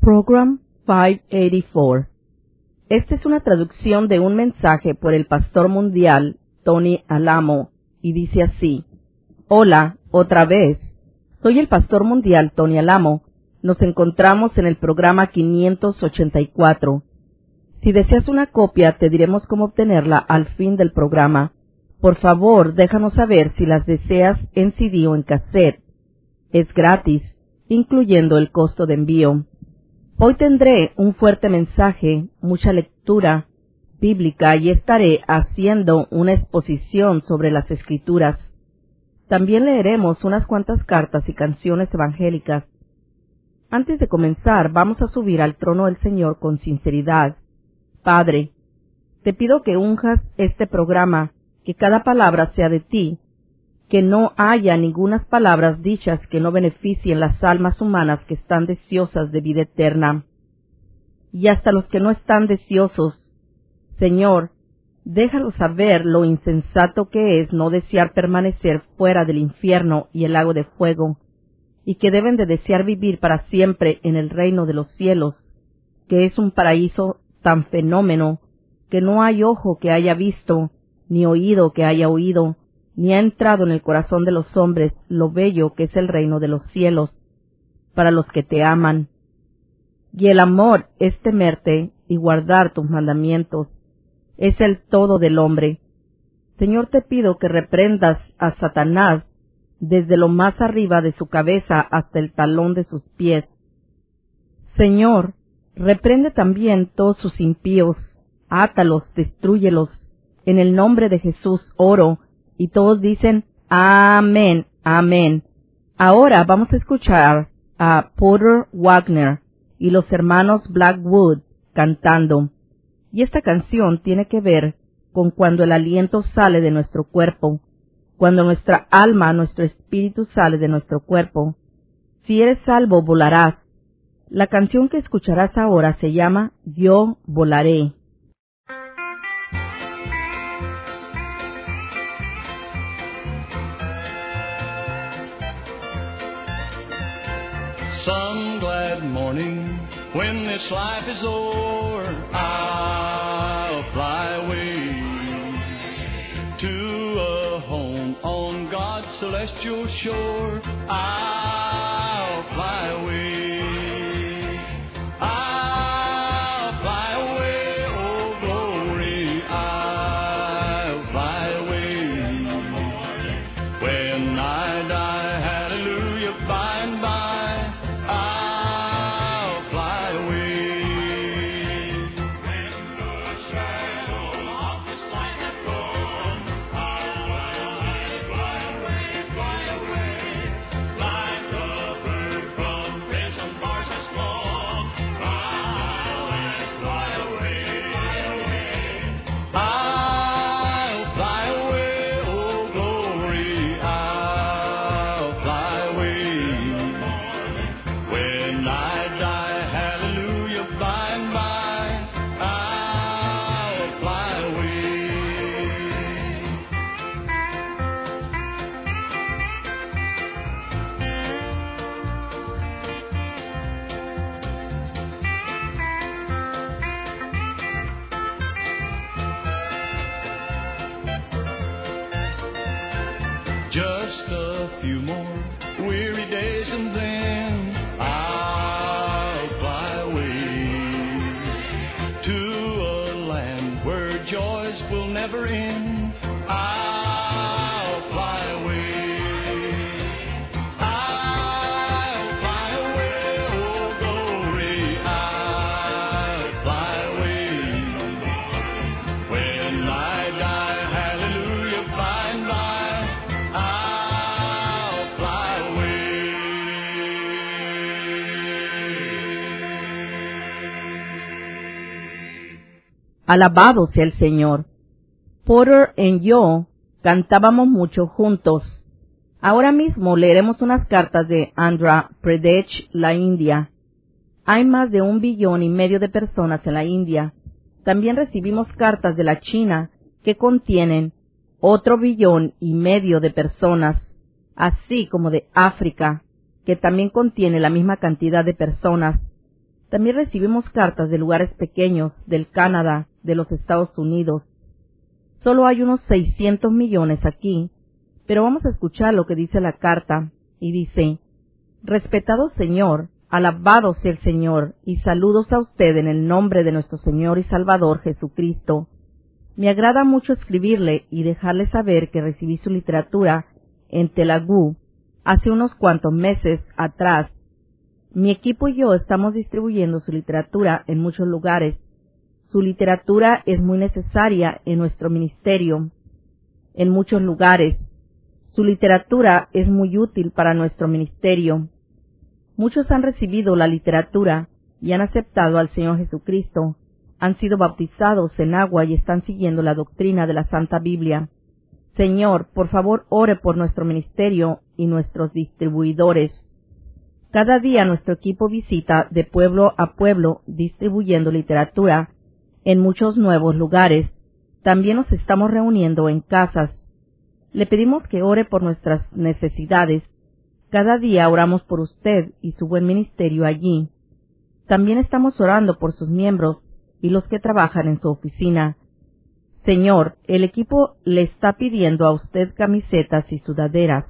Program 584. Esta es una traducción de un mensaje por el pastor mundial Tony Alamo y dice así: Hola, otra vez. Soy el pastor mundial Tony Alamo. Nos encontramos en el programa 584. Si deseas una copia, te diremos cómo obtenerla al fin del programa. Por favor, déjanos saber si las deseas en CD o en cassette. Es gratis, incluyendo el costo de envío. Hoy tendré un fuerte mensaje, mucha lectura bíblica y estaré haciendo una exposición sobre las Escrituras. También leeremos unas cuantas cartas y canciones evangélicas. Antes de comenzar, vamos a subir al trono del Señor con sinceridad. Padre, te pido que unjas este programa, que cada palabra sea de ti, que no haya ningunas palabras dichas que no beneficien las almas humanas que están deseosas de vida eterna. Y hasta los que no están deseosos, Señor, déjalos saber lo insensato que es no desear permanecer fuera del infierno y el lago de fuego, y que deben de desear vivir para siempre en el reino de los cielos, que es un paraíso tan fenómeno que no hay ojo que haya visto, ni oído que haya oído, ni ha entrado en el corazón de los hombres lo bello que es el reino de los cielos, para los que te aman. Y el amor es temerte y guardar tus mandamientos. Es el todo del hombre. Señor, te pido que reprendas a Satanás desde lo más arriba de su cabeza hasta el talón de sus pies. Señor, reprende también todos sus impíos, átalos, destrúyelos. En el nombre de Jesús oro. Y todos dicen, amén, amén. Ahora vamos a escuchar a Porter Wagner y los hermanos Blackwood cantando. Y esta canción tiene que ver con cuando el aliento sale de nuestro cuerpo, cuando nuestra alma, nuestro espíritu sale de nuestro cuerpo. Si eres salvo, volarás. La canción que escucharás ahora se llama Yo volaré. Some glad morning, when this life is o'er, I'll fly away to a home on God's celestial shore. I'll fly away. I'll fly away, oh glory, I'll fly away. When I die, hallelujah, by and by, just a few more weary days and then I'll fly away to a land where joys will never end. I'll fly away. I'll fly away, oh glory, I'll fly away. When I die, hallelujah, by and by, Alabado sea el Señor. Porter y yo cantábamos mucho juntos. Ahora mismo leeremos unas cartas de Andhra Pradesh, la India. Hay más de 1,5 billones de personas en la India. También recibimos cartas de la China que contienen otro 1,5 billones de personas, así como de África, que también contiene la misma cantidad de personas. También recibimos cartas de lugares pequeños, del Canadá, de los Estados Unidos. Solo hay unos 600 millones aquí, pero vamos a escuchar lo que dice la carta, y dice: Respetado Señor, alabado sea el Señor, y saludos a usted en el nombre de nuestro Señor y Salvador Jesucristo. Me agrada mucho escribirle y dejarle saber que recibí su literatura en Telugu hace unos cuantos meses atrás. Mi equipo y yo estamos distribuyendo su literatura en muchos lugares. Su literatura es muy necesaria en nuestro ministerio, en muchos lugares. Su literatura es muy útil para nuestro ministerio. Muchos han recibido la literatura y han aceptado al Señor Jesucristo, han sido bautizados en agua y están siguiendo la doctrina de la Santa Biblia. Señor, por favor, ore por nuestro ministerio y nuestros distribuidores. Cada día nuestro equipo visita de pueblo a pueblo distribuyendo literatura en muchos nuevos lugares. También nos estamos reuniendo en casas. Le pedimos que ore por nuestras necesidades. Cada día oramos por usted y su buen ministerio allí. También estamos orando por sus miembros y los que trabajan en su oficina. Señor, el equipo le está pidiendo a usted camisetas y sudaderas.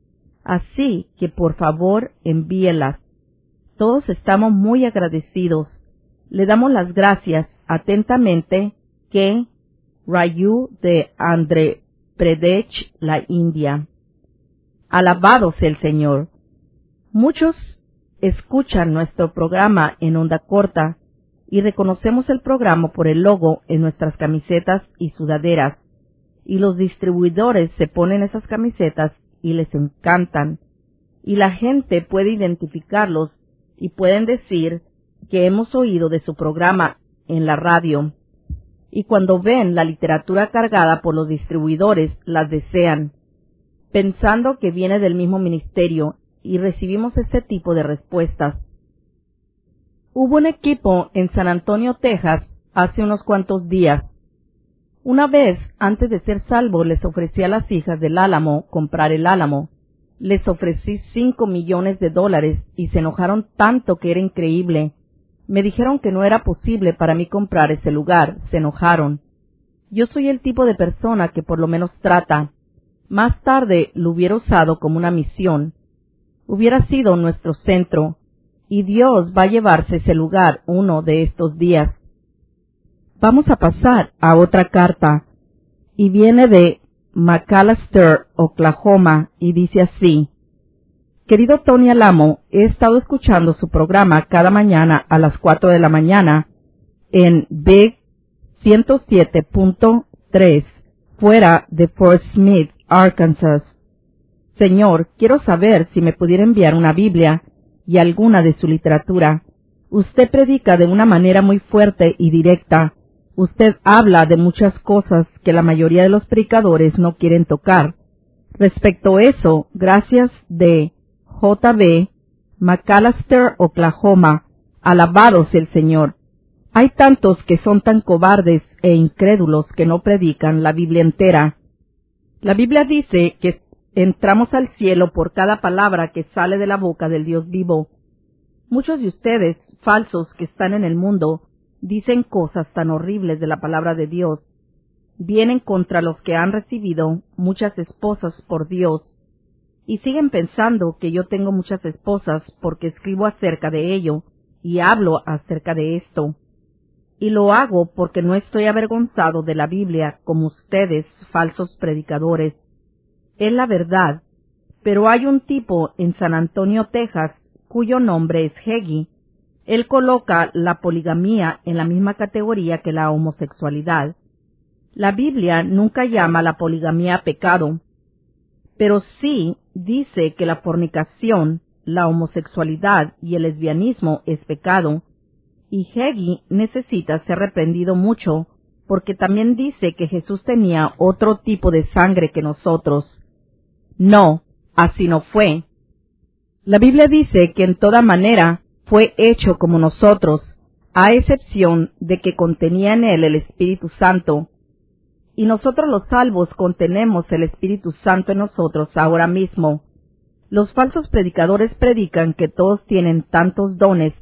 Así que por favor envíelas. Todos estamos muy agradecidos. Le damos las gracias atentamente que Rayu de Andhra Pradesh, la India. Alabado sea el Señor. Muchos escuchan nuestro programa en onda corta y reconocemos el programa por el logo en nuestras camisetas y sudaderas. Y los distribuidores se ponen esas camisetas y les encantan. Y la gente puede identificarlos y pueden decir que hemos oído de su programa en la radio. Y cuando ven la literatura cargada por los distribuidores, las desean, pensando que viene del mismo ministerio, y recibimos este tipo de respuestas. Hubo un equipo en San Antonio, Texas, hace unos cuantos días. Una vez, antes de ser salvo, les ofrecí a las hijas del Álamo comprar el Álamo. Les ofrecí $5 millones y se enojaron tanto que era increíble. Me dijeron que no era posible para mí comprar ese lugar. Se enojaron. Yo soy el tipo de persona que por lo menos trata. Más tarde lo hubiera usado como una misión. Hubiera sido nuestro centro. Y Dios va a llevarse ese lugar uno de estos días. Vamos a pasar a otra carta. Y viene de McAlester, Oklahoma, y dice así: Querido Tony Alamo, he estado escuchando su programa cada mañana a las 4 de la mañana en Big 107.3, fuera de Fort Smith, Arkansas. Señor, quiero saber si me pudiera enviar una Biblia y alguna de su literatura. Usted predica de una manera muy fuerte y directa. Usted habla de muchas cosas que la mayoría de los predicadores no quieren tocar. Respecto a eso, gracias de J.B. McAlester, Oklahoma. Alabado sea el Señor. Hay tantos que son tan cobardes e incrédulos que no predican la Biblia entera. La Biblia dice que entramos al cielo por cada palabra que sale de la boca del Dios vivo. Muchos de ustedes, falsos que están en el mundo, dicen cosas tan horribles de la palabra de Dios. Vienen contra los que han recibido muchas esposas por Dios. Y siguen pensando que yo tengo muchas esposas porque escribo acerca de ello y hablo acerca de esto. Y lo hago porque no estoy avergonzado de la Biblia como ustedes, falsos predicadores. Es la verdad, pero hay un tipo en San Antonio, Texas, cuyo nombre es Hagee. Él coloca la poligamía en la misma categoría que la homosexualidad. La Biblia nunca llama la poligamía pecado, pero sí dice que la fornicación, la homosexualidad y el lesbianismo es pecado, y Hagee necesita ser reprendido mucho, porque también dice que Jesús tenía otro tipo de sangre que nosotros. No, así no fue. La Biblia dice que en toda manera fue hecho como nosotros, a excepción de que contenía en él el Espíritu Santo. Y nosotros los salvos contenemos el Espíritu Santo en nosotros ahora mismo. Los falsos predicadores predican que todos tienen tantos dones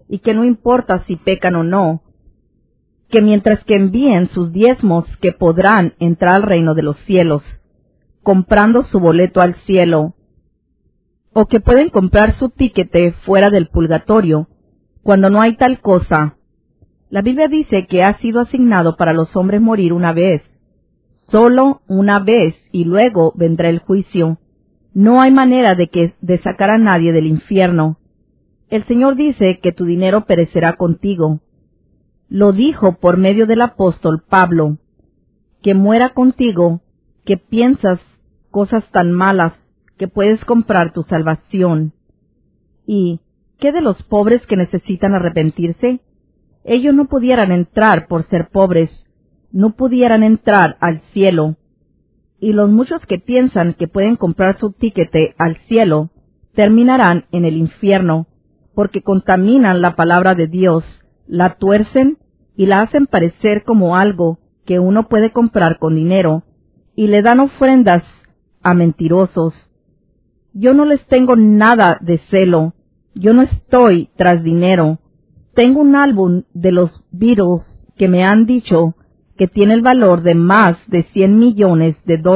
y que no importa si pecan o no, que mientras que envíen sus diezmos que podrán entrar al reino de los cielos, comprando su boleto al cielo, o que pueden comprar su tiquete fuera del purgatorio, cuando no hay tal cosa. La Biblia dice que ha sido asignado para los hombres morir una vez, solo una vez, y luego vendrá el juicio. No hay manera de sacar a nadie del infierno. El Señor dice que tu dinero perecerá contigo. Lo dijo por medio del apóstol Pablo, que muera contigo, que piensas cosas tan malas que puedes comprar tu salvación. ¿Y qué de los pobres que necesitan arrepentirse? Ellos no pudieran entrar por ser pobres, no pudieran entrar al cielo. Y los muchos que piensan que pueden comprar su tiquete al cielo, terminarán en el infierno, porque contaminan la palabra de Dios, la tuercen y la hacen parecer como algo que uno puede comprar con dinero, y le dan ofrendas a mentirosos. Yo no les tengo nada de celo, yo no estoy tras dinero. Tengo un álbum de los Beatles que me han dicho que tiene el valor de más de $100 millones.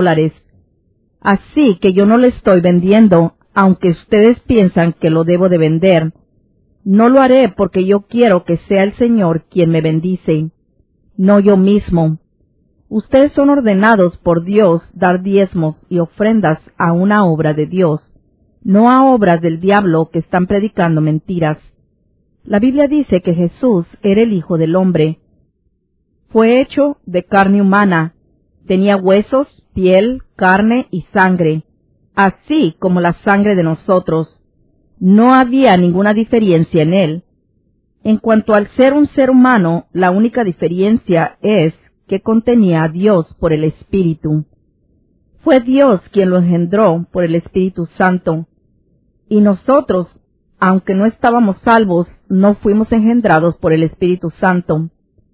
Así que yo no lo estoy vendiendo, aunque ustedes piensan que lo debo de vender. No lo haré porque yo quiero que sea el Señor quien me bendice, no yo mismo. Ustedes son ordenados por Dios dar diezmos y ofrendas a una obra de Dios, no a obras del diablo que están predicando mentiras. La Biblia dice que Jesús era el Hijo del Hombre. Fue hecho de carne humana, tenía huesos, piel, carne y sangre, así como la sangre de nosotros. No había ninguna diferencia en él. En cuanto al ser un ser humano, la única diferencia es que contenía a Dios por el Espíritu. Fue Dios quien lo engendró por el Espíritu Santo. Y nosotros, aunque no estábamos salvos, no fuimos engendrados por el Espíritu Santo.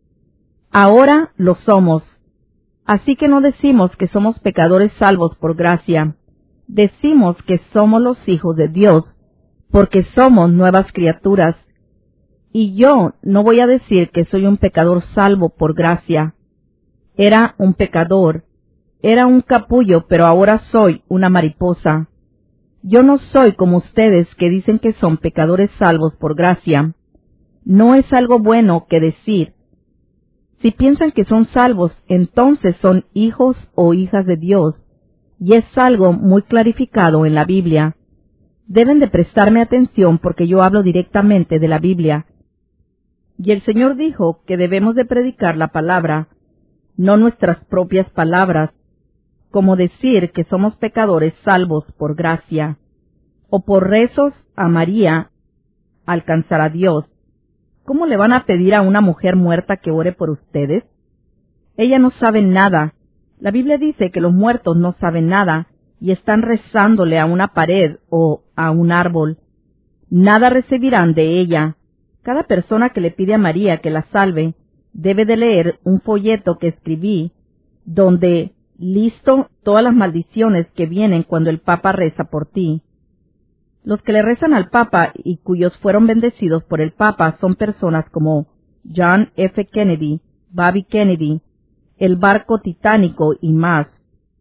Ahora lo somos. Así que no decimos que somos pecadores salvos por gracia. Decimos que somos los hijos de Dios, porque somos nuevas criaturas. Y yo no voy a decir que soy un pecador salvo por gracia. Era un pecador, era un capullo, pero ahora soy una mariposa. Yo no soy como ustedes que dicen que son pecadores salvos por gracia. No es algo bueno que decir. Si piensan que son salvos, entonces son hijos o hijas de Dios, y es algo muy clarificado en la Biblia. Deben de prestarme atención porque yo hablo directamente de la Biblia. Y el Señor dijo que debemos de predicar la palabra, no nuestras propias palabras, como decir que somos pecadores salvos por gracia, o por rezos a María alcanzar a Dios. ¿Cómo le van a pedir a una mujer muerta que ore por ustedes? Ella no sabe nada. La Biblia dice que los muertos no saben nada y están rezándole a una pared o a un árbol. Nada recibirán de ella. Cada persona que le pide a María que la salve debe de leer un folleto que escribí donde listo todas las maldiciones que vienen cuando el Papa reza por ti. Los que le rezan al Papa y cuyos fueron bendecidos por el Papa son personas como John F. Kennedy, Bobby Kennedy, el barco titánico y más.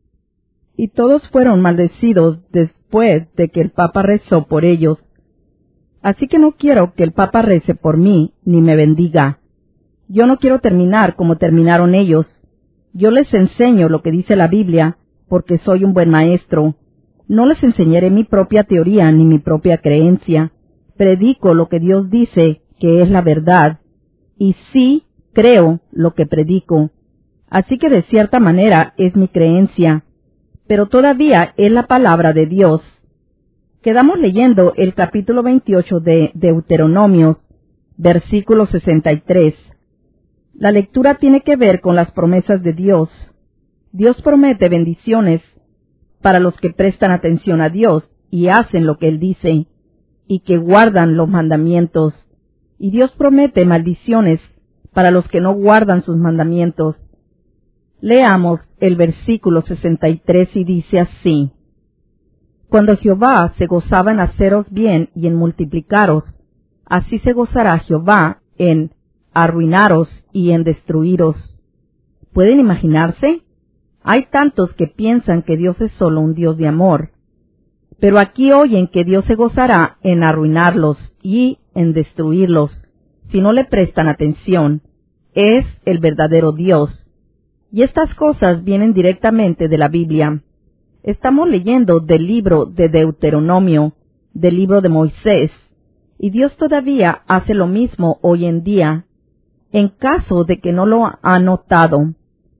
Y todos fueron maldecidos después de que el Papa rezó por ellos. Así que no quiero que el Papa rece por mí ni me bendiga. Yo no quiero terminar como terminaron ellos. Yo les enseño lo que dice la Biblia porque soy un buen maestro. No les enseñaré mi propia teoría ni mi propia creencia. Predico lo que Dios dice que es la verdad. Y sí creo lo que predico. Así que de cierta manera es mi creencia. Pero todavía es la palabra de Dios. Quedamos leyendo el capítulo 28 de Deuteronomios, versículo 63. La lectura tiene que ver con las promesas de Dios. Dios promete bendiciones para los que prestan atención a Dios y hacen lo que Él dice, y que guardan los mandamientos. Y Dios promete maldiciones para los que no guardan sus mandamientos. Leamos el versículo 63 y dice así: Cuando Jehová se gozaba en haceros bien y en multiplicaros, así se gozará Jehová en arruinaros y en destruiros. ¿Pueden imaginarse? Hay tantos que piensan que Dios es solo un Dios de amor, pero aquí oyen que Dios se gozará en arruinarlos y en destruirlos. Si no le prestan atención, es el verdadero Dios. Y estas cosas vienen directamente de la Biblia. Estamos leyendo del libro de Deuteronomio, del libro de Moisés, y Dios todavía hace lo mismo hoy en día, en caso de que no lo ha notado.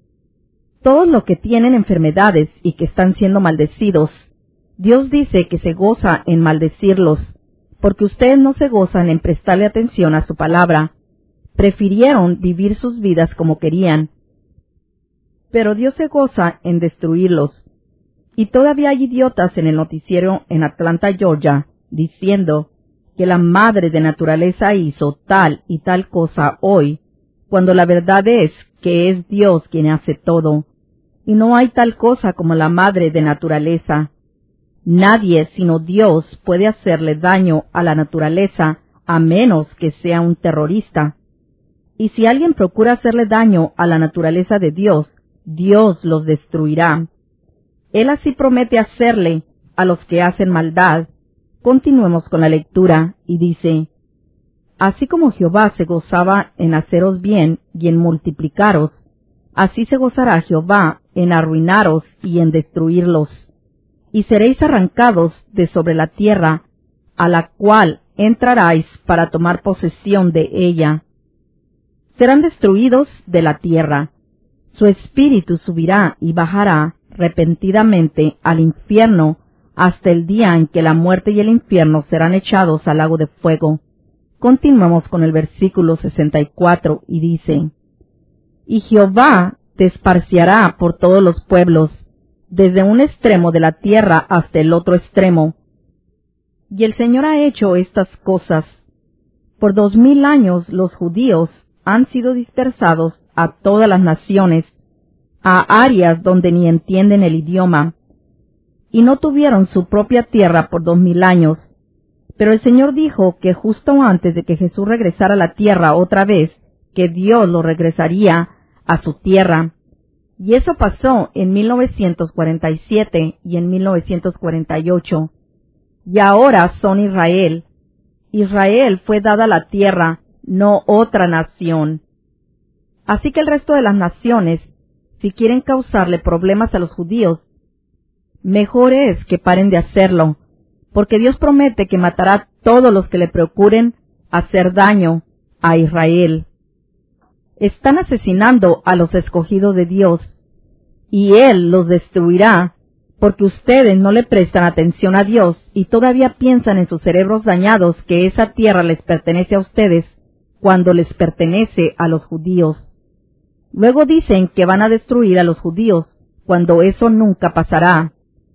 Todos los que tienen enfermedades y que están siendo maldecidos, Dios dice que se goza en maldecirlos, porque ustedes no se gozan en prestarle atención a su palabra. Prefirieron vivir sus vidas como querían, pero Dios se goza en destruirlos. Y todavía hay idiotas en el noticiero en Atlanta, Georgia, diciendo que la madre de naturaleza hizo tal y tal cosa hoy, cuando la verdad es que es Dios quien hace todo, y no hay tal cosa como la madre de naturaleza. Nadie sino Dios puede hacerle daño a la naturaleza a menos que sea un terrorista. Y si alguien procura hacerle daño a la naturaleza de Dios, Dios los destruirá. Él así promete hacerle a los que hacen maldad. Continuemos con la lectura y dice: Así como Jehová se gozaba en haceros bien y en multiplicaros, así se gozará Jehová en arruinaros y en destruirlos. Y seréis arrancados de sobre la tierra, a la cual entraráis para tomar posesión de ella. Serán destruidos de la tierra. Su espíritu subirá y bajará repentinamente al infierno hasta el día en que la muerte y el infierno serán echados al lago de fuego. Continuamos con el versículo 64 y dice: Y Jehová te esparciará por todos los pueblos, desde un extremo de la tierra hasta el otro extremo. Y el Señor ha hecho estas cosas. Por 2000 años los judíos han sido dispersados a todas las naciones, a áreas donde ni entienden el idioma, y no tuvieron su propia tierra por 2000 años. Pero el Señor dijo que justo antes de que Jesús regresara a la tierra otra vez, que Dios lo regresaría a su tierra. Y eso pasó en 1947 y en 1948. Y ahora son Israel. Israel fue dada la tierra, no otra nación. Así que el resto de las naciones, si quieren causarle problemas a los judíos, mejor es que paren de hacerlo, porque Dios promete que matará a todos los que le procuren hacer daño a Israel. Están asesinando a los escogidos de Dios, y Él los destruirá, porque ustedes no le prestan atención a Dios y todavía piensan en sus cerebros dañados que esa tierra les pertenece a ustedes cuando les pertenece a los judíos. Luego dicen que van a destruir a los judíos, cuando eso nunca pasará.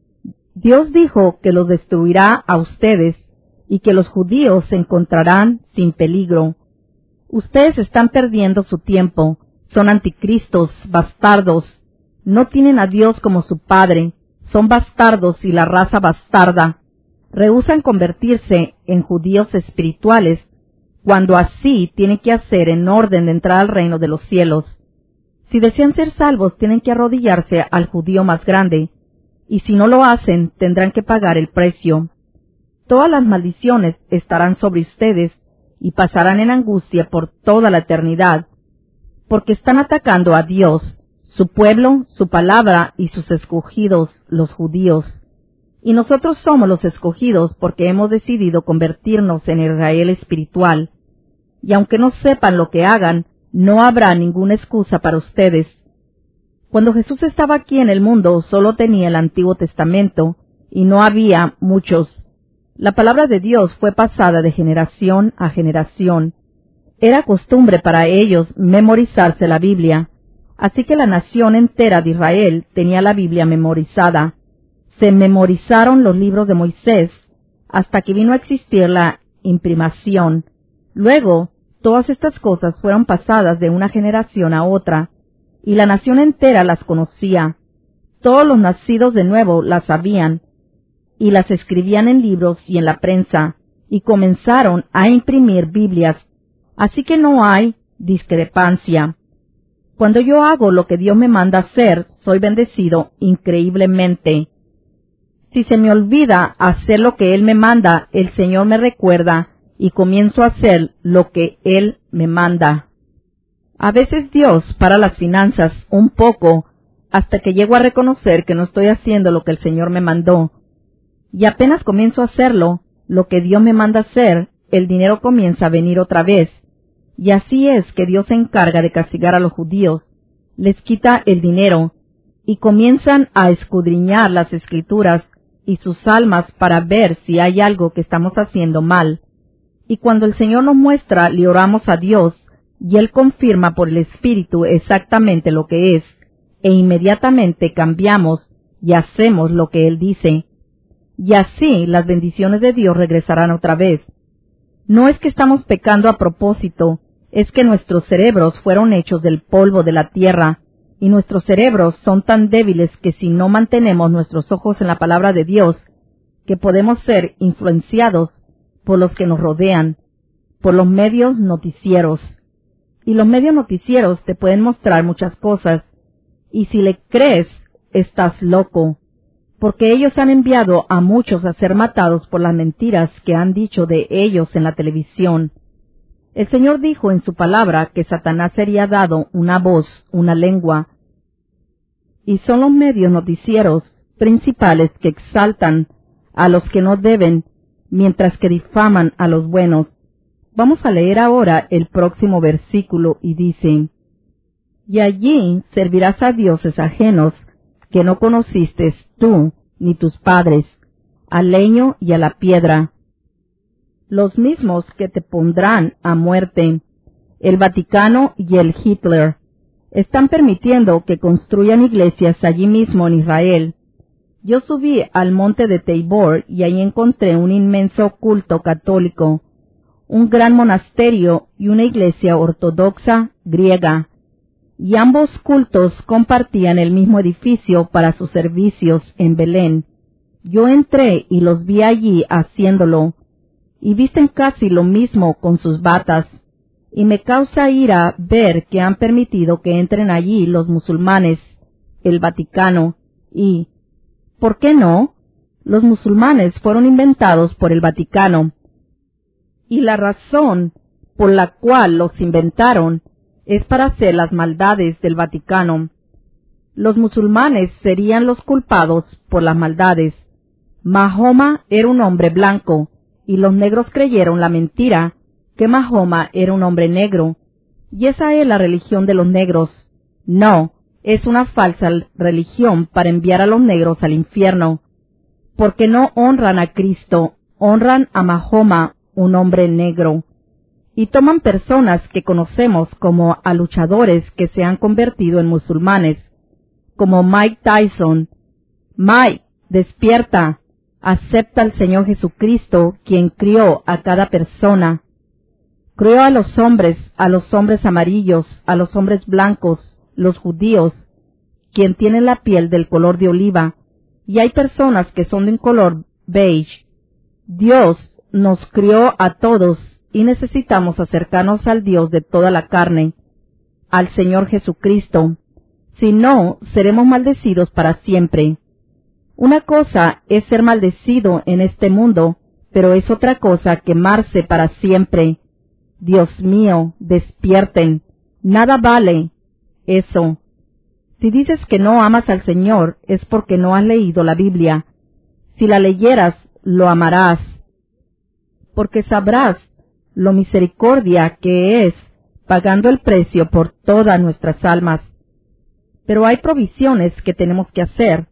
Dios dijo que los destruirá a ustedes y que los judíos se encontrarán sin peligro. Ustedes están perdiendo su tiempo, son anticristos, bastardos, no tienen a Dios como su Padre, son bastardos y la raza bastarda. Rehúsan convertirse en judíos espirituales, cuando así tienen que hacer en orden de entrar al reino de los cielos. Si desean ser salvos, tienen que arrodillarse al judío más grande, y si no lo hacen, tendrán que pagar el precio. Todas las maldiciones estarán sobre ustedes y pasarán en angustia por toda la eternidad, porque están atacando a Dios, su pueblo, su palabra y sus escogidos, los judíos. Y nosotros somos los escogidos porque hemos decidido convertirnos en Israel espiritual. Y aunque no sepan lo que hagan, no habrá ninguna excusa para ustedes. Cuando Jesús estaba aquí en el mundo, solo tenía el Antiguo Testamento, y no había muchos. La palabra de Dios fue pasada de generación a generación. Era costumbre para ellos memorizarse la Biblia, así que la nación entera de Israel tenía la Biblia memorizada. Se memorizaron los libros de Moisés, hasta que vino a existir la imprimación. Luego, todas estas cosas fueron pasadas de una generación a otra, y la nación entera las conocía. Todos los nacidos de nuevo las sabían, y las escribían en libros y en la prensa, y comenzaron a imprimir Biblias, así que no hay discrepancia. Cuando yo hago lo que Dios me manda hacer, soy bendecido increíblemente. Si se me olvida hacer lo que Él me manda, el Señor me recuerda y comienzo a hacer lo que Él me manda. A veces Dios para las finanzas un poco hasta que llego a reconocer que no estoy haciendo lo que el Señor me mandó. Y apenas comienzo a hacerlo, lo que Dios me manda hacer, el dinero comienza a venir otra vez. Y así es que Dios se encarga de castigar a los judíos, les quita el dinero, y comienzan a escudriñar las Escrituras y sus almas para ver si hay algo que estamos haciendo mal. Y cuando el Señor nos muestra, le oramos a Dios, y Él confirma por el Espíritu exactamente lo que es, e inmediatamente cambiamos y hacemos lo que Él dice. Y así las bendiciones de Dios regresarán otra vez. No es que estamos pecando a propósito, es que nuestros cerebros fueron hechos del polvo de la tierra, y nuestros cerebros son tan débiles que si no mantenemos nuestros ojos en la palabra de Dios, que podemos ser influenciados por los que nos rodean, por los medios noticieros. Y los medios noticieros te pueden mostrar muchas cosas, y si le crees, estás loco, porque ellos han enviado a muchos a ser matados por las mentiras que han dicho de ellos en la televisión. El Señor dijo en su palabra que Satanás sería dado una voz, una lengua, y son los medios noticieros principales que exaltan a los que no deben, mientras que difaman a los buenos. Vamos a leer ahora el próximo versículo y dice: y allí servirás a dioses ajenos que no conociste tú ni tus padres, al leño y a la piedra, los mismos que te pondrán a muerte. El Vaticano y el Hitler están permitiendo que construyan iglesias allí mismo en Israel. Yo subí al monte de Tabor y ahí encontré un inmenso culto católico, un gran monasterio y una iglesia ortodoxa griega, y ambos cultos compartían el mismo edificio para sus servicios en Belén. Yo entré y los vi allí haciéndolo, y visten casi lo mismo con sus batas, y me causa ira ver que han permitido que entren allí los musulmanes, el Vaticano, y, ¿por qué no? Los musulmanes fueron inventados por el Vaticano, y la razón por la cual los inventaron es para hacer las maldades del Vaticano. Los musulmanes serían los culpados por las maldades. Mahoma era un hombre blanco, y los negros creyeron la mentira, que Mahoma era un hombre negro. Y esa es la religión de los negros. No, es una falsa religión para enviar a los negros al infierno, porque no honran a Cristo, honran a Mahoma, un hombre negro. Y toman personas que conocemos como a luchadores que se han convertido en musulmanes, como Mike Tyson. Mike, despierta, acepta al Señor Jesucristo, quien crió a cada persona. Crió a los hombres amarillos, a los hombres blancos, los judíos, quien tiene la piel del color de oliva, y hay personas que son de un color beige. Dios nos crió a todos y necesitamos acercarnos al Dios de toda la carne, al Señor Jesucristo. Si no, seremos maldecidos para siempre. Una cosa es ser maldecido en este mundo, pero es otra cosa quemarse para siempre. Dios mío, despierten. Nada vale eso. Si dices que no amas al Señor, es porque no has leído la Biblia. Si la leyeras, lo amarás, porque sabrás lo misericordia que es, pagando el precio por todas nuestras almas. Pero hay provisiones que tenemos que hacer.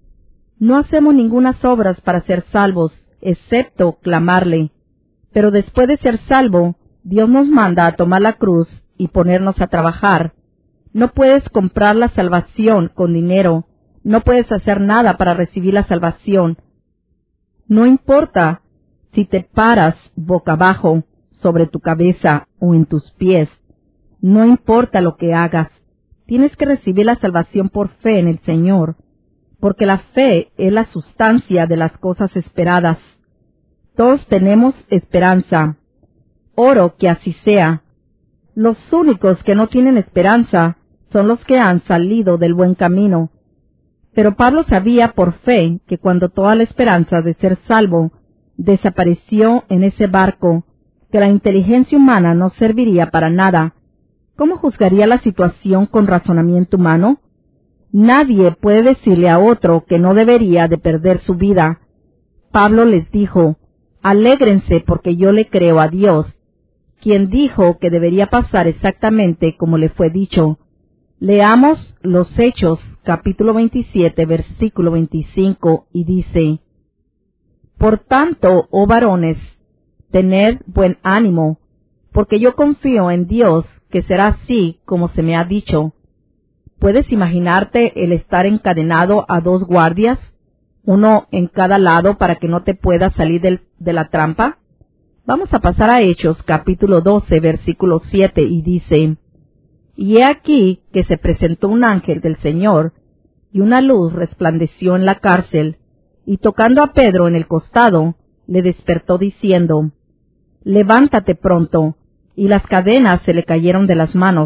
No hacemos ningunas obras para ser salvos, excepto clamarle. Pero después de ser salvo, Dios nos manda a tomar la cruz y ponernos a trabajar. No puedes comprar la salvación con dinero. No puedes hacer nada para recibir la salvación. No importa si te paras boca abajo, sobre tu cabeza o en tus pies. No importa lo que hagas. Tienes que recibir la salvación por fe en el Señor, porque la fe es la sustancia de las cosas esperadas. Todos tenemos esperanza. Oro que así sea. Los únicos que no tienen esperanza son los que han salido del buen camino. Pero Pablo sabía por fe que cuando toda la esperanza de ser salvo desapareció en ese barco, que la inteligencia humana no serviría para nada, ¿cómo juzgaría la situación con razonamiento humano? Nadie puede decirle a otro que no debería de perder su vida. Pablo les dijo, alégrense porque yo le creo a Dios, quien dijo que debería pasar exactamente como le fue dicho. Leamos los Hechos, capítulo 27, versículo 25, y dice, Por tanto, oh varones, tened buen ánimo, porque yo confío en Dios que será así como se me ha dicho. ¿Puedes imaginarte el estar encadenado a 2 guardias, uno en cada lado para que no te puedas salir de la trampa? Vamos a pasar a Hechos, capítulo 12, versículo 7, y dice, Y he aquí que se presentó un ángel del Señor, y una luz resplandeció en la cárcel, y tocando a Pedro en el costado, le despertó diciendo, Levántate pronto, y las cadenas se le cayeron de las manos.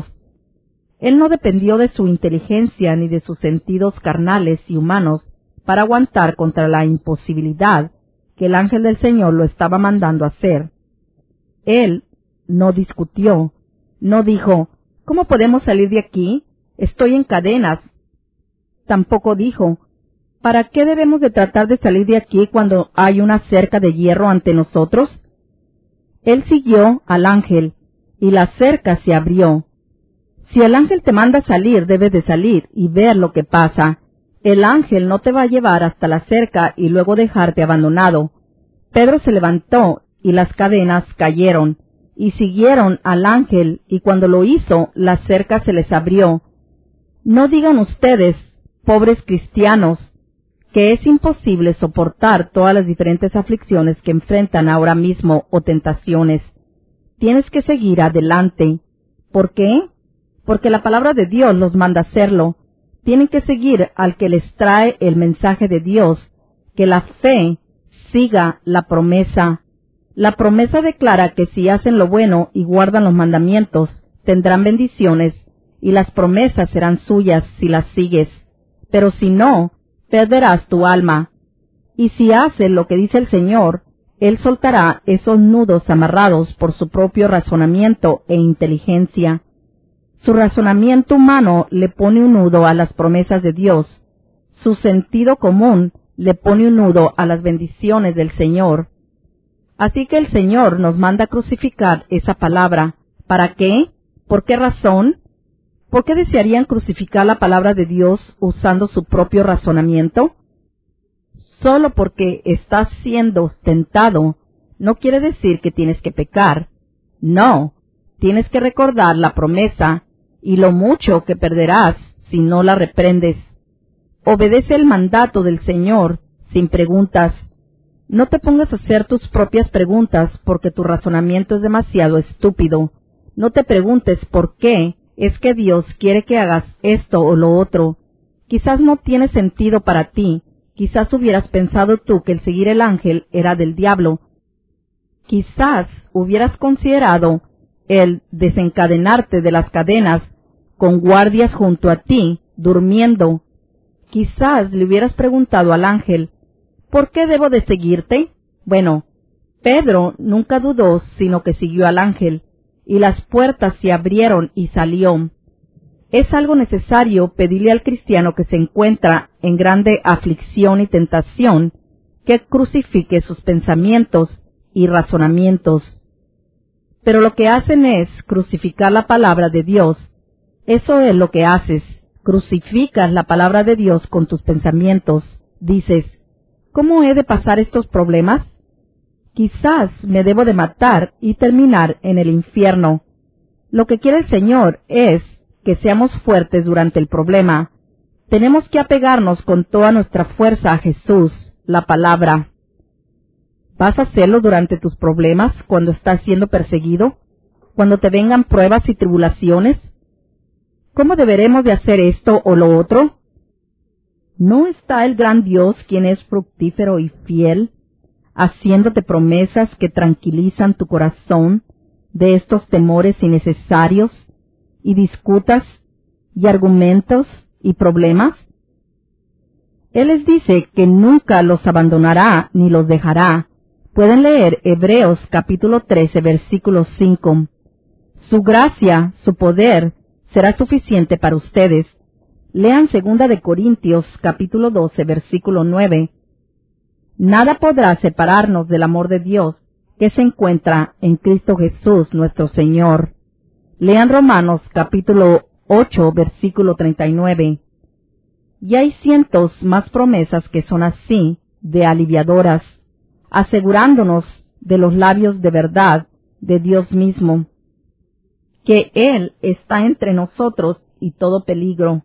Él no dependió de su inteligencia ni de sus sentidos carnales y humanos para aguantar contra la imposibilidad que el ángel del Señor lo estaba mandando hacer. Él no discutió, no dijo, ¿cómo podemos salir de aquí? Estoy en cadenas. Tampoco dijo, ¿para qué debemos de tratar de salir de aquí cuando hay una cerca de hierro ante nosotros? Él siguió al ángel, y la cerca se abrió. Si el ángel te manda salir, debes de salir y ver lo que pasa. El ángel no te va a llevar hasta la cerca y luego dejarte abandonado. Pedro se levantó y las cadenas cayeron, y siguieron al ángel, y cuando lo hizo, la cerca se les abrió. No digan ustedes, pobres cristianos, que es imposible soportar todas las diferentes aflicciones que enfrentan ahora mismo o tentaciones. Tienes que seguir adelante. ¿Por qué? Porque la palabra de Dios los manda hacerlo. Tienen que seguir al que les trae el mensaje de Dios, que la fe siga la promesa. La promesa declara que si hacen lo bueno y guardan los mandamientos, tendrán bendiciones, y las promesas serán suyas si las sigues. Pero si no, perderás tu alma. Y si haces lo que dice el Señor, Él soltará esos nudos amarrados por su propio razonamiento e inteligencia. Su razonamiento humano le pone un nudo a las promesas de Dios. Su sentido común le pone un nudo a las bendiciones del Señor. Así que el Señor nos manda crucificar esa palabra. ¿Para qué? ¿Por qué razón? ¿Por qué desearían crucificar la palabra de Dios usando su propio razonamiento? Solo porque estás siendo tentado no quiere decir que tienes que pecar. No, tienes que recordar la promesa y lo mucho que perderás si no la reprendes. Obedece el mandato del Señor sin preguntas. No te pongas a hacer tus propias preguntas porque tu razonamiento es demasiado estúpido. No te preguntes por qué es que Dios quiere que hagas esto o lo otro. Quizás no tiene sentido para ti. Quizás hubieras pensado tú que el seguir el ángel era del diablo. Quizás hubieras considerado el desencadenarte de las cadenas con guardias junto a ti, durmiendo. Quizás le hubieras preguntado al ángel, ¿por qué debo de seguirte? Bueno, Pedro nunca dudó, sino que siguió al ángel, y las puertas se abrieron y salió. Es algo necesario pedirle al cristiano que se encuentra en grande aflicción y tentación que crucifique sus pensamientos y razonamientos. Pero lo que hacen es crucificar la palabra de Dios. Eso es lo que haces. Crucificas la palabra de Dios con tus pensamientos. Dices, ¿cómo he de pasar estos problemas? Quizás me debo de matar y terminar en el infierno. Lo que quiere el Señor es que seamos fuertes durante el problema. Tenemos que apegarnos con toda nuestra fuerza a Jesús, la palabra. ¿Vas a hacerlo durante tus problemas, cuando estás siendo perseguido? ¿Cuando te vengan pruebas y tribulaciones? ¿Cómo deberemos de hacer esto o lo otro? ¿No está el gran Dios quien es fructífero y fiel? haciéndote promesas que tranquilizan tu corazón de estos temores innecesarios y disputas y argumentos y problemas? Él les dice que nunca los abandonará ni los dejará. Pueden leer Hebreos capítulo 13, versículo 5. Su gracia, su poder, será suficiente para ustedes. Lean 2 de Corintios capítulo 12, versículo 9. Nada podrá separarnos del amor de Dios que se encuentra en Cristo Jesús nuestro Señor. Lean Romanos capítulo 8, versículo 39. Y hay cientos más promesas que son así, de aliviadoras, asegurándonos de los labios de verdad de Dios mismo, que Él está entre nosotros y todo peligro.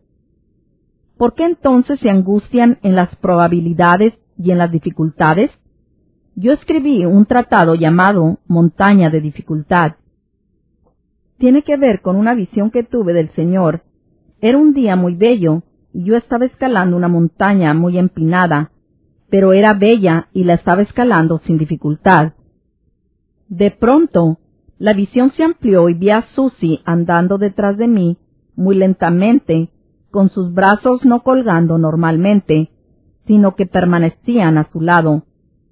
¿Por qué entonces se angustian en las probabilidades y en las dificultades? Yo escribí un tratado llamado Montaña de Dificultad. Tiene que ver con una visión que tuve del Señor. Era un día muy bello y yo estaba escalando una montaña muy empinada, pero era bella y la estaba escalando sin dificultad. De pronto, la visión se amplió y vi a Susie andando detrás de mí muy lentamente, con sus brazos no colgando normalmente, sino que permanecían a su lado.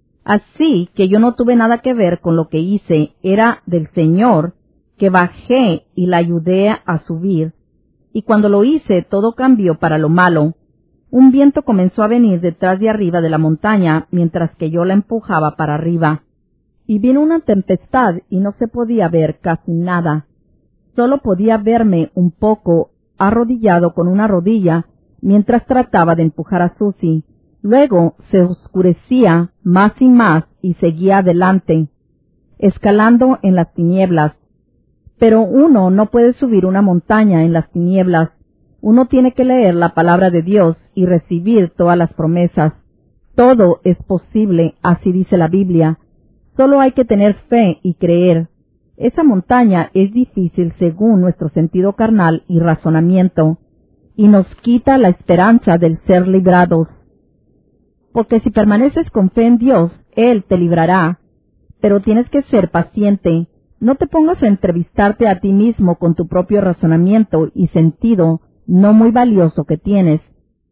Así que yo no tuve nada que ver con lo que hice, era del Señor, que bajé y la ayudé a subir. Y cuando lo hice, todo cambió para lo malo. Un viento comenzó a venir detrás de arriba de la montaña, mientras que yo la empujaba para arriba. Y vino una tempestad y no se podía ver casi nada. Solo podía verme un poco arrodillado con una rodilla, mientras trataba de empujar a Susie. Luego se oscurecía más y más y seguía adelante, escalando en las tinieblas. Pero uno no puede subir una montaña en las tinieblas. Uno tiene que leer la palabra de Dios y recibir todas las promesas. Todo es posible, así dice la Biblia. Solo hay que tener fe y creer. Esa montaña es difícil según nuestro sentido carnal y razonamiento, y nos quita la esperanza del ser librados. Porque si permaneces con fe en Dios, Él te librará. Pero tienes que ser paciente. No te pongas a entrevistarte a ti mismo con tu propio razonamiento y sentido no muy valioso que tienes.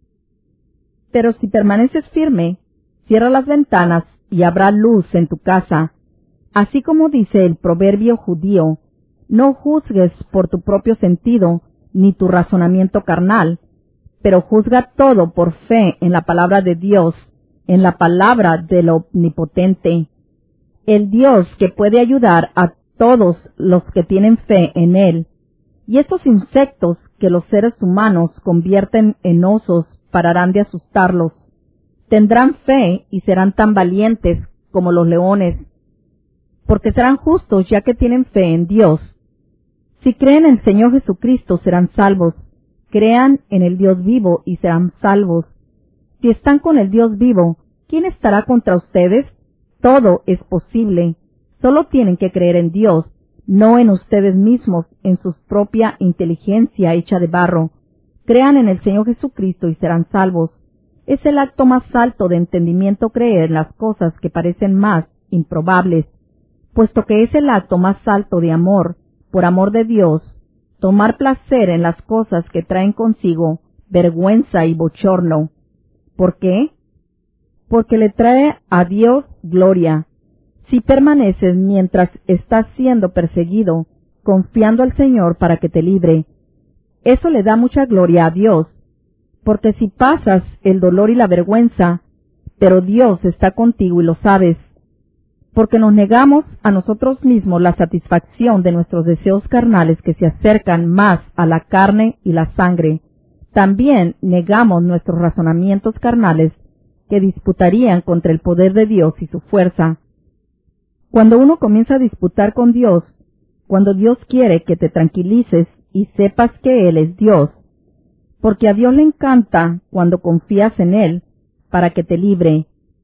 Pero si permaneces firme, cierra las ventanas y habrá luz en tu casa. Así como dice el proverbio judío, no juzgues por tu propio sentido ni tu razonamiento carnal, pero juzga todo por fe en la palabra de Dios, en la palabra del Omnipotente. El Dios que puede ayudar a todos los que tienen fe en Él. Y estos insectos que los seres humanos convierten en osos pararán de asustarlos. Tendrán fe y serán tan valientes como los leones, porque serán justos ya que tienen fe en Dios. Si creen en el Señor Jesucristo serán salvos. Crean en el Dios vivo y serán salvos. Si están con el Dios vivo, ¿quién estará contra ustedes? Todo es posible. Solo tienen que creer en Dios, no en ustedes mismos, en su propia inteligencia hecha de barro. Crean en el Señor Jesucristo y serán salvos. Es el acto más alto de entendimiento creer en las cosas que parecen más improbables, puesto que es el acto más alto de amor, por amor de Dios, tomar placer en las cosas que traen consigo vergüenza y bochorno. ¿Por qué? Porque le trae a Dios gloria. Si permaneces mientras estás siendo perseguido, confiando al Señor para que te libre, eso le da mucha gloria a Dios, porque si pasas el dolor y la vergüenza, pero Dios está contigo y lo sabes, porque nos negamos a nosotros mismos la satisfacción de nuestros deseos carnales que se acercan más a la carne y la sangre, también negamos nuestros razonamientos carnales que disputarían contra el poder de Dios y su fuerza. Cuando uno comienza a disputar con Dios, cuando Dios quiere que te tranquilices y sepas que Él es Dios, porque a Dios le encanta cuando confías en Él para que te libre.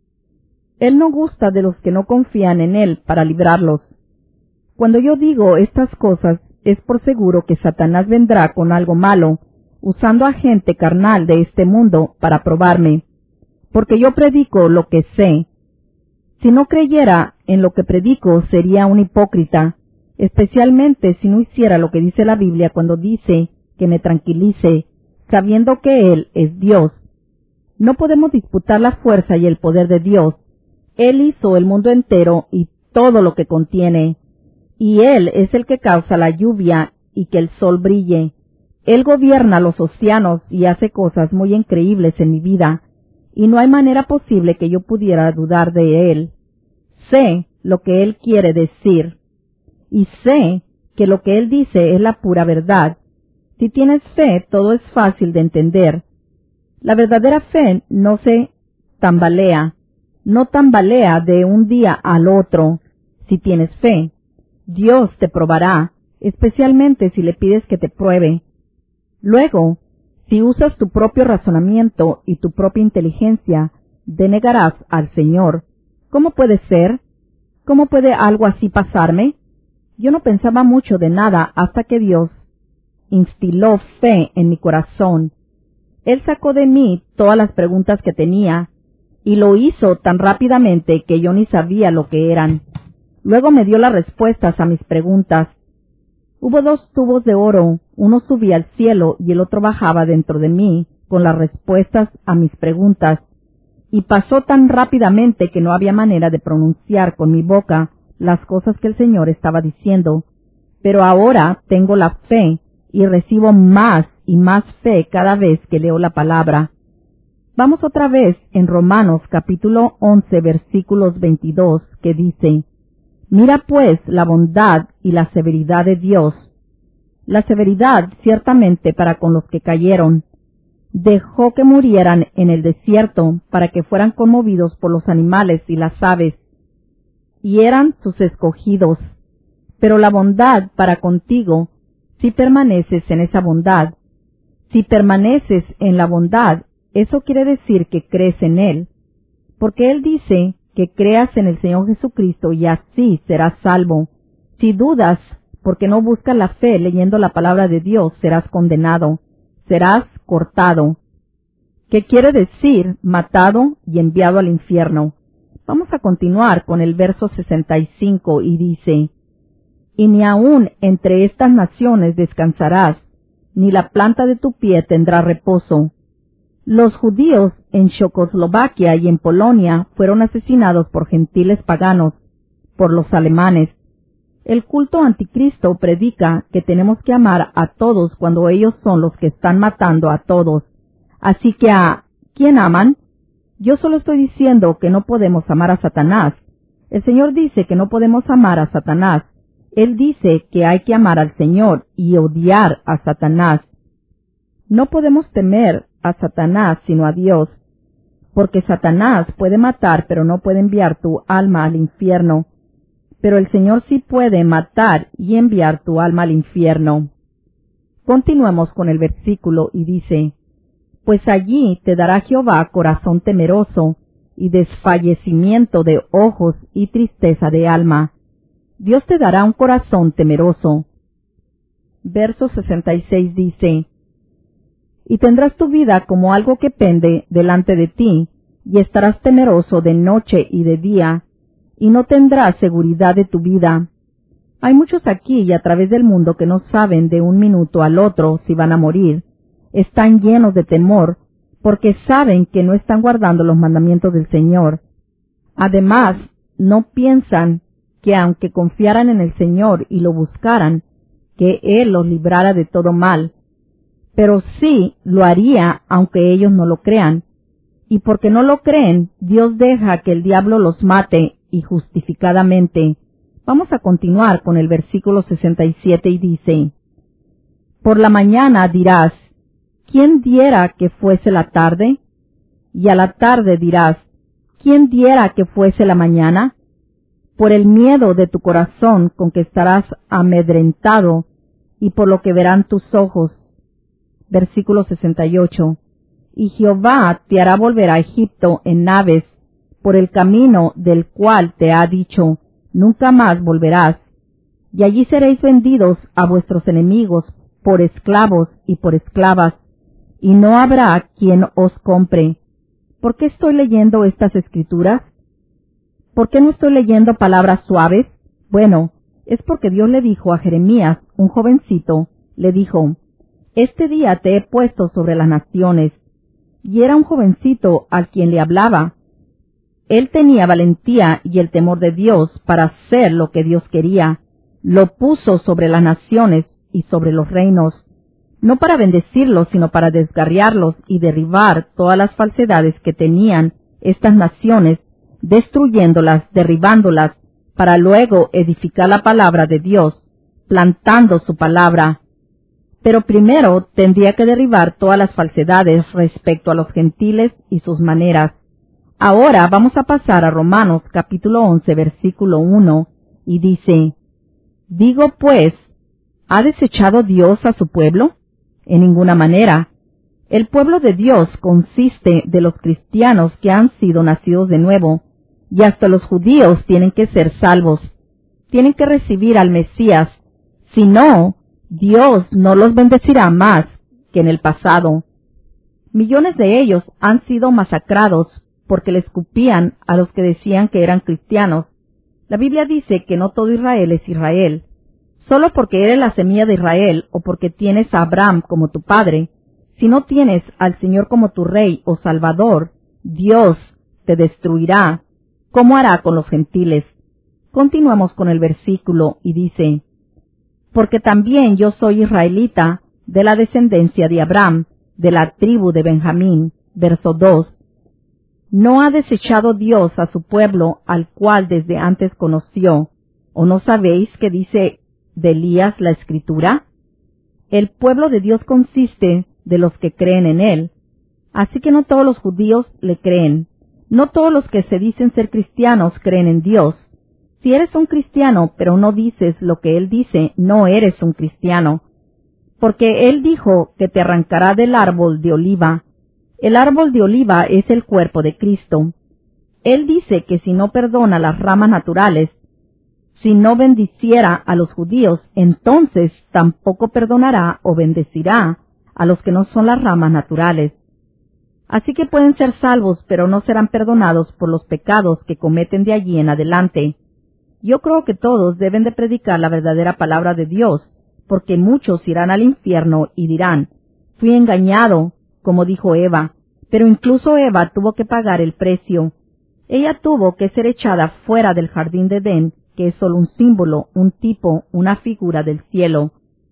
Él no gusta de los que no confían en Él para librarlos. Cuando yo digo estas cosas, es por seguro que Satanás vendrá con algo malo, usando a gente carnal de este mundo para probarme, porque yo predico lo que sé. Si no creyera en lo que predico, sería un hipócrita, especialmente si no hiciera lo que dice la Biblia cuando dice que me tranquilice, sabiendo que Él es Dios. No podemos disputar la fuerza y el poder de Dios. Él hizo el mundo entero y todo lo que contiene, y Él es el que causa la lluvia y que el sol brille. Él gobierna los océanos y hace cosas muy increíbles en mi vida, y no hay manera posible que yo pudiera dudar de Él. Sé lo que Él quiere decir, y sé que lo que Él dice es la pura verdad. Si tienes fe, todo es fácil de entender. La verdadera fe no se tambalea, no tambalea de un día al otro. Si tienes fe, Dios te probará, especialmente si le pides que te pruebe. Luego, si usas tu propio razonamiento y tu propia inteligencia, denegarás al Señor. ¿Cómo puede ser? ¿Cómo puede algo así pasarme? Yo no pensaba mucho de nada hasta que Dios instiló fe en mi corazón. Él sacó de mí todas las preguntas que tenía, y lo hizo tan rápidamente que yo ni sabía lo que eran. Luego me dio las respuestas a mis preguntas. Hubo 2 tubos de oro, uno subía al cielo y el otro bajaba dentro de mí con las respuestas a mis preguntas, y pasó tan rápidamente que no había manera de pronunciar con mi boca las cosas que el Señor estaba diciendo. Pero ahora tengo la fe y recibo más y más fe cada vez que leo la palabra. Vamos otra vez en Romanos capítulo 11 versículos 22, que dice: Mira pues la bondad y la severidad de Dios. La severidad ciertamente para con los que cayeron. Dejó que murieran en el desierto para que fueran conmovidos por los animales y las aves, y eran sus escogidos. Pero la bondad para contigo, si permaneces en esa bondad. Si permaneces en la bondad, eso quiere decir que crees en Él, porque Él dice que creas en el Señor Jesucristo y así serás salvo. Si dudas, porque no buscas la fe leyendo la palabra de Dios, serás condenado, serás cortado. ¿Qué quiere decir? Matado y enviado al infierno. Vamos a continuar con el verso 65 y dice: Y ni aun entre estas naciones descansarás, ni la planta de tu pie tendrá reposo. Los judíos en Checoslovaquia y en Polonia fueron asesinados por gentiles paganos, por los alemanes. El culto anticristo predica que tenemos que amar a todos cuando ellos son los que están matando a todos. Así que ¿a quién aman? Yo solo estoy diciendo que no podemos amar a Satanás. El Señor dice que no podemos amar a Satanás. Él dice que hay que amar al Señor y odiar a Satanás. No podemos temer a Satanás sino a Dios, porque Satanás puede matar pero no puede enviar tu alma al infierno, pero el Señor sí puede matar y enviar tu alma al infierno. Continuemos con el versículo y dice: Pues allí te dará Jehová corazón temeroso y desfallecimiento de ojos y tristeza de alma. Dios te dará un corazón temeroso. Verso 66 dice: Y tendrás tu vida como algo que pende delante de ti, y estarás temeroso de noche y de día, y no tendrás seguridad de tu vida. Hay muchos aquí y a través del mundo que no saben de un minuto al otro si van a morir. Están llenos de temor, porque saben que no están guardando los mandamientos del Señor. Además, no piensan que aunque confiaran en el Señor y lo buscaran, que Él los librara de todo mal. Pero sí lo haría aunque ellos no lo crean. Y porque no lo creen, Dios deja que el diablo los mate y justificadamente. Vamos a continuar con el versículo 67 y dice: Por la mañana dirás: ¿Quién diera que fuese la tarde? Y a la tarde dirás: ¿Quién diera que fuese la mañana? Por el miedo de tu corazón con que estarás amedrentado y por lo que verán tus ojos. Versículo 68. Y Jehová te hará volver a Egipto en naves, por el camino del cual te ha dicho: nunca más volverás. Y allí seréis vendidos a vuestros enemigos por esclavos y por esclavas, y no habrá quien os compre. ¿Por qué estoy leyendo estas escrituras? ¿Por qué no estoy leyendo palabras suaves? Bueno, es porque Dios le dijo a Jeremías, un jovencito, le dijo, «Este día te he puesto sobre las naciones». Y era un jovencito al quien le hablaba. Él tenía valentía y el temor de Dios para hacer lo que Dios quería. Lo puso sobre las naciones y sobre los reinos, no para bendecirlos, sino para desgarriarlos y derribar todas las falsedades que tenían estas naciones, destruyéndolas, derribándolas, para luego edificar la palabra de Dios, plantando su palabra. Pero primero tendría que derribar todas las falsedades respecto a los gentiles y sus maneras. Ahora vamos a pasar a Romanos capítulo 11, versículo 1, y dice, «Digo pues, ¿ha desechado Dios a su pueblo? En ninguna manera. El pueblo de Dios consiste de los cristianos que han sido nacidos de nuevo, y hasta los judíos tienen que ser salvos. Tienen que recibir al Mesías. Si no, Dios no los bendecirá más que en el pasado. Millones de ellos han sido masacrados porque le escupían a los que decían que eran cristianos. La Biblia dice que no todo Israel es Israel. Solo porque eres la semilla de Israel o porque tienes a Abraham como tu padre, si no tienes al Señor como tu Rey o Salvador, Dios te destruirá. ¿Cómo hará con los gentiles? Continuamos con el versículo y dice, «Porque también yo soy israelita, de la descendencia de Abraham, de la tribu de Benjamín». Verso 2. ¿No ha desechado Dios a su pueblo, al cual desde antes conoció? ¿O no sabéis qué dice de Elías la Escritura? El pueblo de Dios consiste de los que creen en él. Así que no todos los judíos le creen. No todos los que se dicen ser cristianos creen en Dios. Si eres un cristiano, pero no dices lo que él dice, no eres un cristiano. Porque él dijo que te arrancará del árbol de oliva. El árbol de oliva es el cuerpo de Cristo. Él dice que si no perdona las ramas naturales, si no bendiciera a los judíos, entonces tampoco perdonará o bendecirá a los que no son las ramas naturales. Así que pueden ser salvos, pero no serán perdonados por los pecados que cometen de allí en adelante. Yo creo que todos deben de predicar la verdadera palabra de Dios, porque muchos irán al infierno y dirán, «Fui engañado», como dijo Eva, pero incluso Eva tuvo que pagar el precio. Ella tuvo que ser echada fuera del jardín de Edén, que es solo un símbolo, un tipo, una figura del cielo.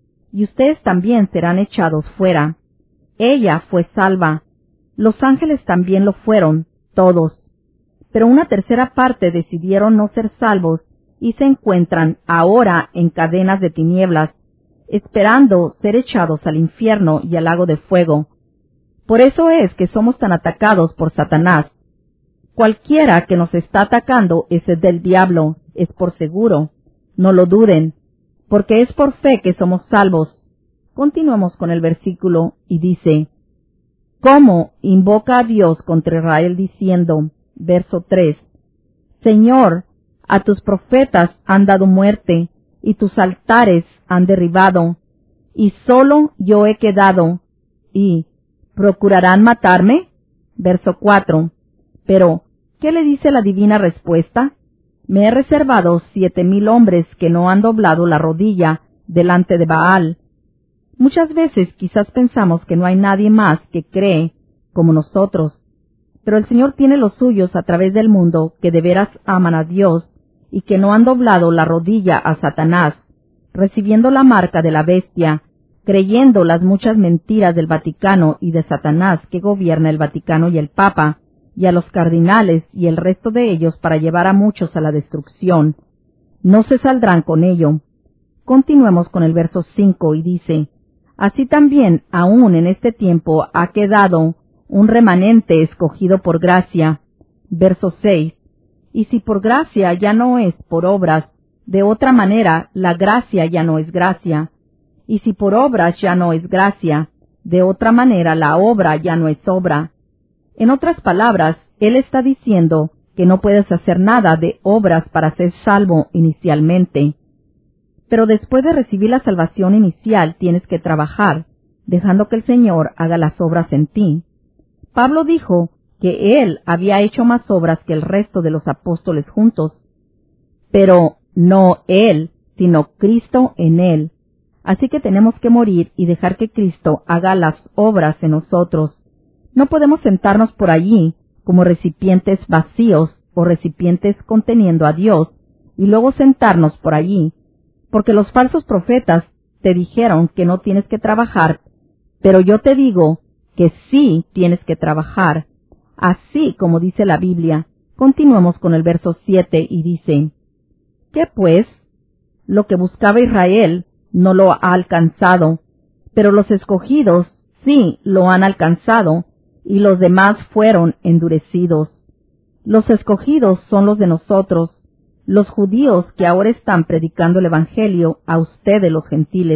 Y ustedes también serán echados fuera. Ella fue salva. Los ángeles también lo fueron, todos. Pero una tercera parte decidieron no ser salvos y se encuentran ahora en cadenas de tinieblas, esperando ser echados al infierno y al lago de fuego. Por eso es que somos tan atacados por Satanás. Cualquiera que nos está atacando es del diablo, es por seguro. No lo duden, porque es por fe que somos salvos. Continuemos con el versículo y dice, «¿Cómo invoca a Dios contra Israel diciendo?» Verso 3, «Señor, a tus profetas han dado muerte, y tus altares han derribado, y solo yo he quedado, y ¿procurarán matarme?» Verso 4, «Pero, ¿qué le dice la divina respuesta? Me he reservado 7,000 hombres que no han doblado la rodilla delante de Baal». Muchas veces quizás pensamos que no hay nadie más que cree como nosotros, pero el Señor tiene los suyos a través del mundo que de veras aman a Dios y que no han doblado la rodilla a Satanás, recibiendo la marca de la bestia, creyendo las muchas mentiras del Vaticano y de Satanás que gobierna el Vaticano y el Papa, y a los cardinales y el resto de ellos para llevar a muchos a la destrucción. No se saldrán con ello. Continuemos con el verso 5 y dice, «Así también aún en este tiempo ha quedado un remanente escogido por gracia». Verso 6, «Y si por gracia ya no es por obras, de otra manera la gracia ya no es gracia. Y si por obras ya no es gracia, de otra manera la obra ya no es obra». En otras palabras, él está diciendo que no puedes hacer nada de obras para ser salvo inicialmente. Pero después de recibir la salvación inicial tienes que trabajar, dejando que el Señor haga las obras en ti. Pablo dijo que él había hecho más obras que el resto de los apóstoles juntos. Pero no él, sino Cristo en él. Así que tenemos que morir y dejar que Cristo haga las obras en nosotros. No podemos sentarnos por allí como recipientes vacíos o recipientes conteniendo a Dios y luego sentarnos por allí, porque los falsos profetas te dijeron que no tienes que trabajar, pero yo te digo que sí tienes que trabajar, así como dice la Biblia. Continuemos con el verso 7 y dice: ¿Qué pues? Lo que buscaba Israel no lo ha alcanzado, pero los escogidos sí lo han alcanzado, y los demás fueron endurecidos. Los escogidos son los de nosotros, los judíos que ahora están predicando el Evangelio a ustedes los gentiles.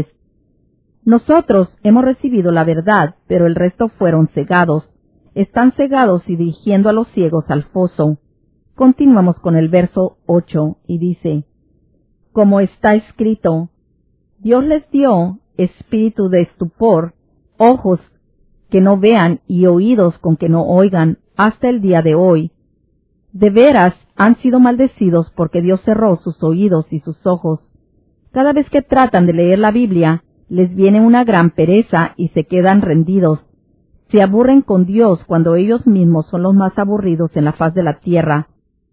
Nosotros hemos recibido la verdad, pero el resto fueron cegados. Están cegados y dirigiendo a los ciegos al foso. Continuamos con el verso 8 y dice: Como está escrito, Dios les dio espíritu de estupor, ojos que no vean y oídos con que no oigan, hasta el día de hoy. De veras han sido maldecidos porque Dios cerró sus oídos y sus ojos. Cada vez que tratan de leer la Biblia, les viene una gran pereza y se quedan rendidos. Se aburren con Dios cuando ellos mismos son los más aburridos en la faz de la tierra.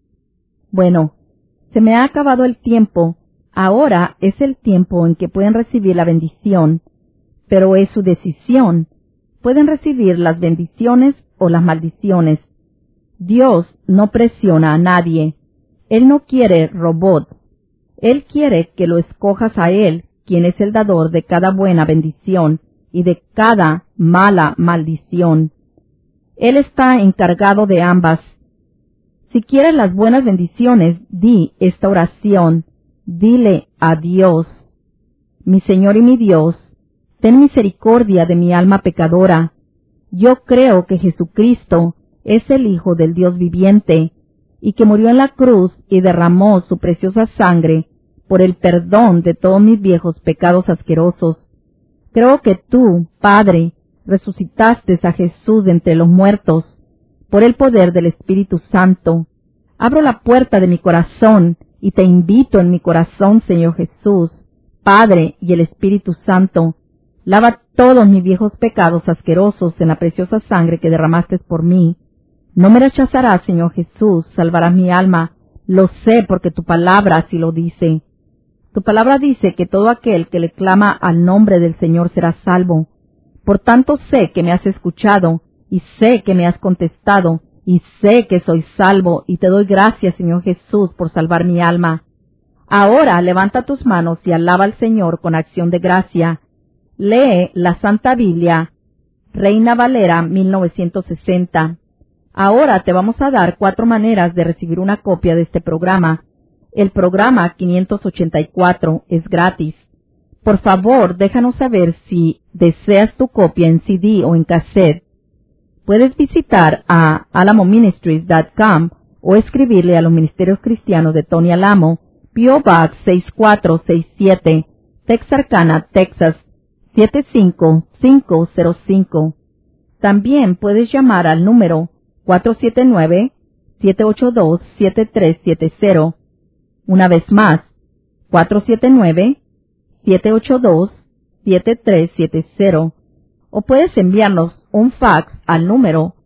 Bueno, se me ha acabado el tiempo. Ahora es el tiempo en que pueden recibir la bendición, pero es su decisión. Pueden recibir las bendiciones o las maldiciones. Dios no presiona a nadie. Él no quiere robots. Él quiere que lo escojas a Él, quien es el dador de cada buena bendición y de cada mala maldición. Él está encargado de ambas. Si quieres las buenas bendiciones, di esta oración. Dile a Dios: Mi Señor y mi Dios, ten misericordia de mi alma pecadora. Yo creo que Jesucristo es el Hijo del Dios viviente, y que murió en la cruz y derramó su preciosa sangre por el perdón de todos mis viejos pecados asquerosos. Creo que tú, Padre, resucitaste a Jesús de entre los muertos, por el poder del Espíritu Santo. Abro la puerta de mi corazón y te invito en mi corazón, Señor Jesús, Padre y el Espíritu Santo. Lava todos mis viejos pecados asquerosos en la preciosa sangre que derramaste por mí. No me rechazarás, Señor Jesús, salvarás mi alma. Lo sé porque tu palabra así lo dice. Tu palabra dice que todo aquel que le clama al nombre del Señor será salvo. Por tanto sé que me has escuchado, y sé que me has contestado, y sé que soy salvo, y te doy gracias, Señor Jesús, por salvar mi alma. Ahora levanta tus manos y alaba al Señor con acción de gracia. Lee la Santa Biblia, Reina Valera 1960. Ahora te vamos a dar 4 maneras de recibir una copia de este programa. El programa 584 es gratis. Por favor, déjanos saber si deseas tu copia en CD o en cassette. Puedes visitar a alamoministries.com o escribirle a los Ministerios Cristianos de Tony Alamo, P.O. Box 6467, Texarkana, Texas 75505. También puedes llamar al número 479-782-7370. Una vez más, 479-782-7370. O puedes enviarnos un fax al número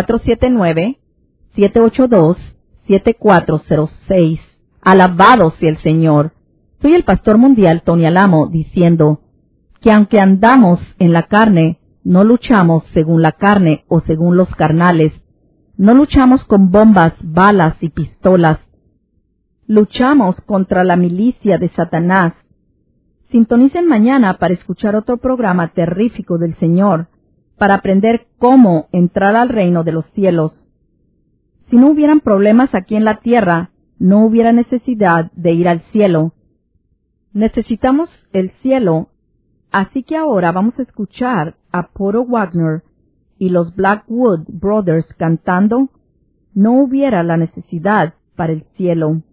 479-782-7406. Alabado sea el Señor. Soy el pastor mundial Tony Alamo diciendo que aunque andamos en la carne, no luchamos según la carne o según los carnales. No luchamos con bombas, balas y pistolas. Luchamos contra la milicia de Satanás. Sintonicen mañana para escuchar otro programa terrífico del Señor, para aprender cómo entrar al reino de los cielos. Si no hubieran problemas aquí en la tierra, no hubiera necesidad de ir al cielo. Necesitamos el cielo, así que ahora vamos a escuchar a Porter Wagoner y los Blackwood Brothers cantando No hubiera la necesidad para el cielo.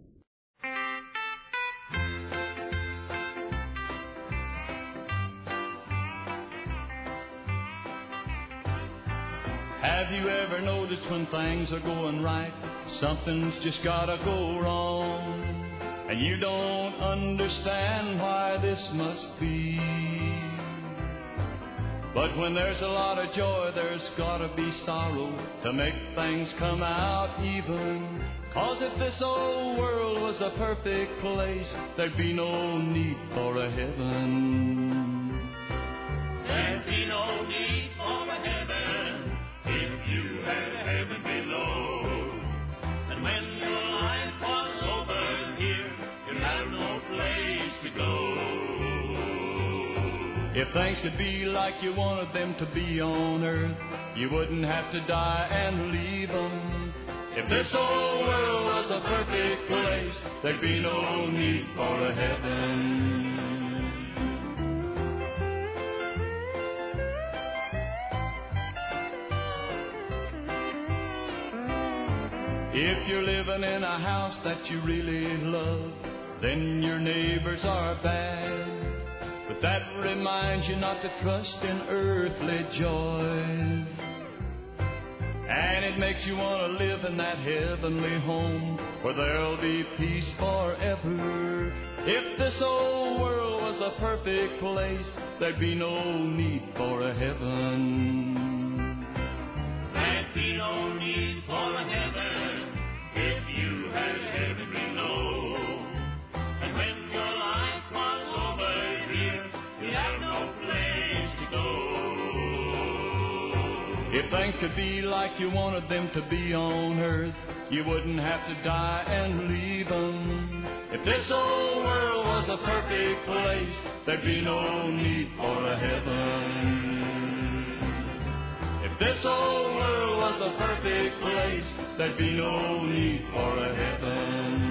Have you ever noticed when things are going right, something's just gotta go wrong, and you don't understand why this must be? But when there's a lot of joy, there's gotta be sorrow to make things come out even. 'Cause if this old world was a perfect place, there'd be no need for a heaven. There'd be no need for a heaven if you had a heaven below. And when your life was over here, you'd have no place to go. If things could be like you wanted them to be on earth, you wouldn't have to die and leave them. If this old world was a perfect place, there'd be no need for a heaven. If you're living in a house that you really love, then your neighbors are bad. But that reminds you not to trust in earthly joys. And it makes you want to live in that heavenly home where there'll be peace forever. If this old world was a perfect place, there'd be no need for a heaven. There'd be no need for a heaven if you had heaven below. And when your life was over here, you'd have no place to go. If things could be like you wanted them to be on earth, you wouldn't have to die and leave them. If this old world was a perfect place, there'd be no need for a heaven. If this old world was a perfect place, there'd be no need for a heaven.